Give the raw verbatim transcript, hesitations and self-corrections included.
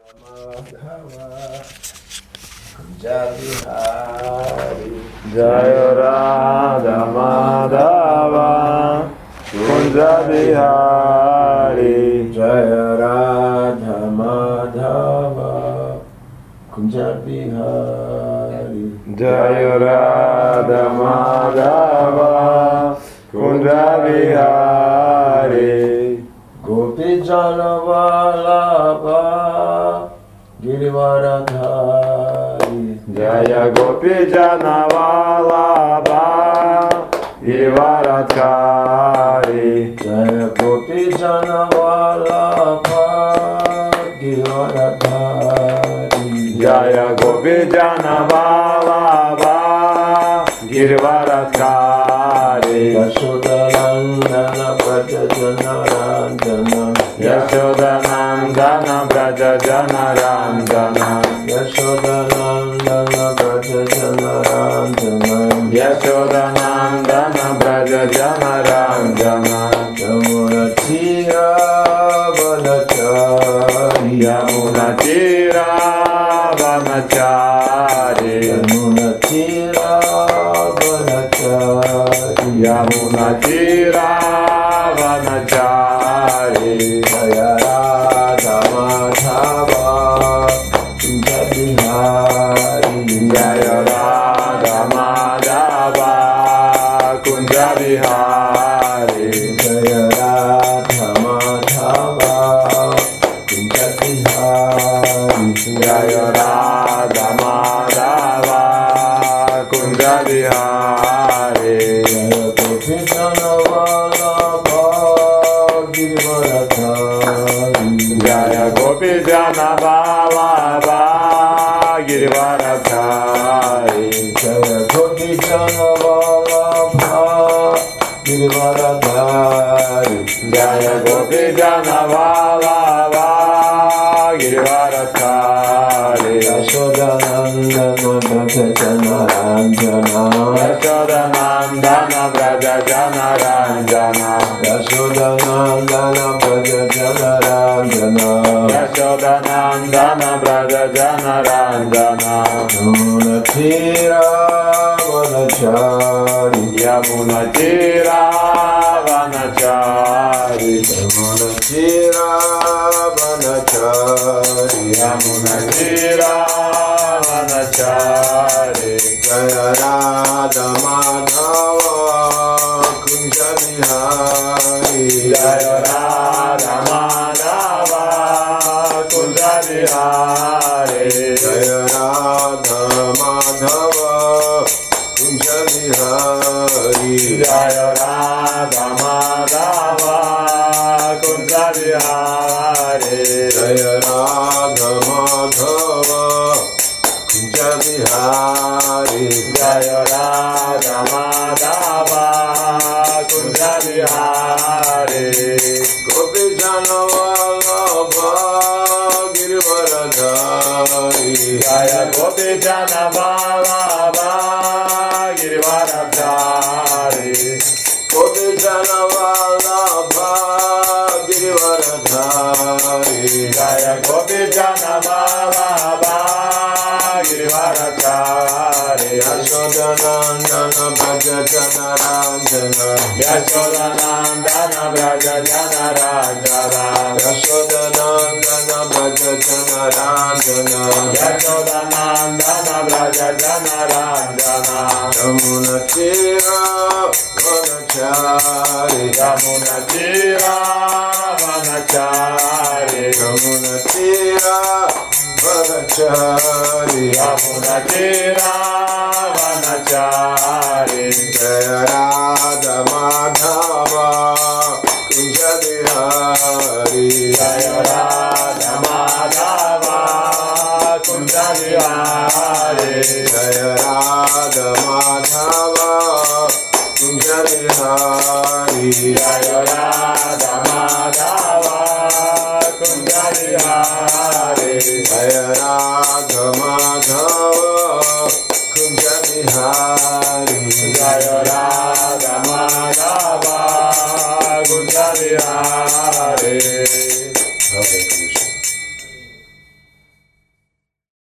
Madhava Kunjabihari Jaya Radha Madhava Kunja Bihari Jaya Radha Madhava Kunjabihari Jaya Radha Madhava Kunja Bihari Gopi Jana Vallabha Girivaradhari Jaya Gopi Jana Vallabha Girivaradhari Jaya Gopi Jana Vallabha Girivaradhari Jaya Gopi Jana Vallabha Girivaradhari Yashodanandana Braja Jana Ranjana Yashodanandana Braja Jana Ranjana Yashodanandana Braja Jana Ranjana Yashodanandana Braja Jana Ranjana Yamuna Tira Vanachari Yamuna Tira Vanachari Yamuna Tira Vanachari Yamuna Tira Vanachari Jaya Radha Madhava Kunja Bihari Jaya Radha Madhava Kunja Bihari Jaya Radha Madhava Kunja Bihari Jaya Radha Madhava Kunja Bihari Jaya Gopi Jana Vallabha Girivaradhari Jaya Gopi Jana Vallabha Girivaradhari Jaya Gopi Jana Vallabha Girivaradhari Jaya Gopi Jana Vallabha Girivaradhari Yashodanandana Braja Jana Ranjana Yashodanandana Braja Jana Ranjana Yashodanandana Braja Jana Ranjana Yashodanandana Braja Jana Ranjana Yamuna Tira Vanachari Yamuna Tira Vanachari Yamuna Tira Vanachari Yamuna Tira Vanachari Jaya Radha Madhava Kunja Bihari Jaya Radha Madhava Kunja Bihari Jaya Radha Madhava Kunja Bihari Jaya Radha Madhava Kunja Bihari Jaya Radha Madhava Kunja Bihari Jaya Radha Madhava Kunja Bihari Gopi Jana Vallabha Girivaradhari Jaya Gopi Jana Vallabha Girivaradhari Gopi Jana Vallabha Girivaradhari Jaya Gopi Jana Vallabha Girivaradhari Yashodanandana Braja Jana Ranjana Yashodanandana Braja Jana Ranjana Yashodanandana Braja Jana Ranjana Yashodanandana Braja Jana Ranjana Yamuna Tira Vanachari Yamuna Tira Vanachari Yamuna Tira Vanachari Yamuna Tira Vanachari Jaya Radha Madhava Kunja Bihari Jaya Radha Madhava Kunja Bihari Jaya Radha Madhava Kunja Bihari Jaya Radha Madhava Kunja Bihari Jaya Radha